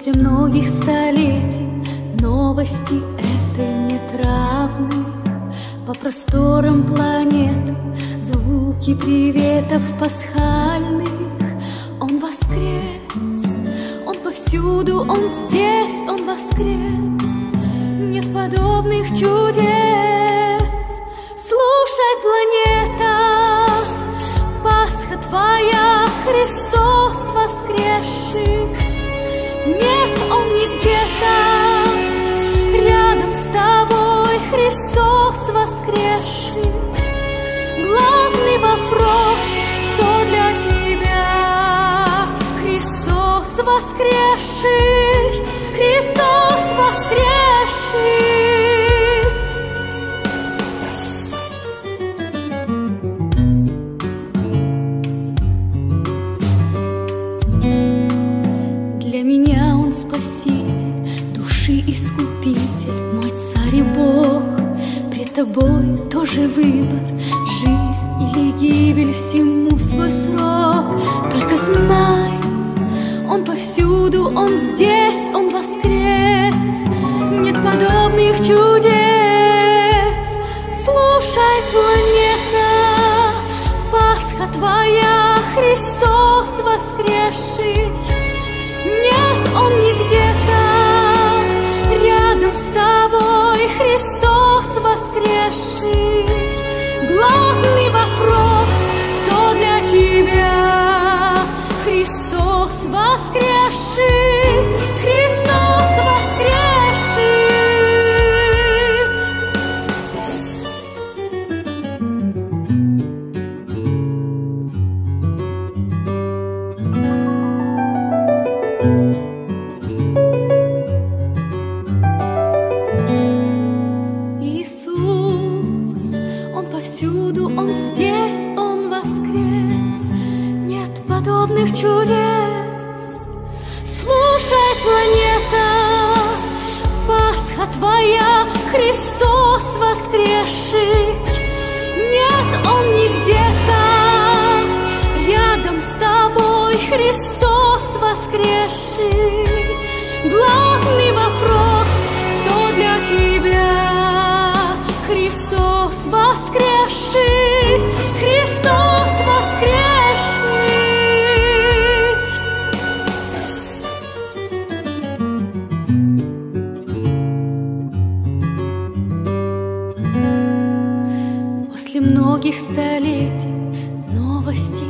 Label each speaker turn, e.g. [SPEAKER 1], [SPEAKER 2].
[SPEAKER 1] После многих столетий новости этой нет равных. По просторам планеты звуки приветов пасхальных. Он воскрес, он повсюду, он здесь, он воскрес. Нет подобных чудес. Слушай, планета, Пасха твоя, Христос воскресший. Нет, он не где-то, рядом с тобой, Христос воскресший. Главный вопрос, кто для тебя? Христос воскресший, Христос воскресший. Для меня Он Спаситель, души Искупитель, мой Царь и Бог. Пред тобой тоже выбор, жизнь или гибель, всему свой срок. Только знай, Он повсюду, Он здесь, Он воскрес. Нет подобных чудес. Слушай, планета, Пасха твоя, Христос воскресший. Нет, Он не где-то, рядом с тобой, Христос воскресший. Главный вопрос, кто для тебя? Христос воскресший, Христос воскресший. Иисус, Он повсюду, Он здесь, Он воскрес. Нет подобных чудес. Слушай, планета, Пасха твоя, Христос воскресший. Нет, Он не где-то, рядом с тобой, Христос воскресший. Главный вопрос, кто для тебя? Христос воскресший, Христос воскресший. После многих столетий новости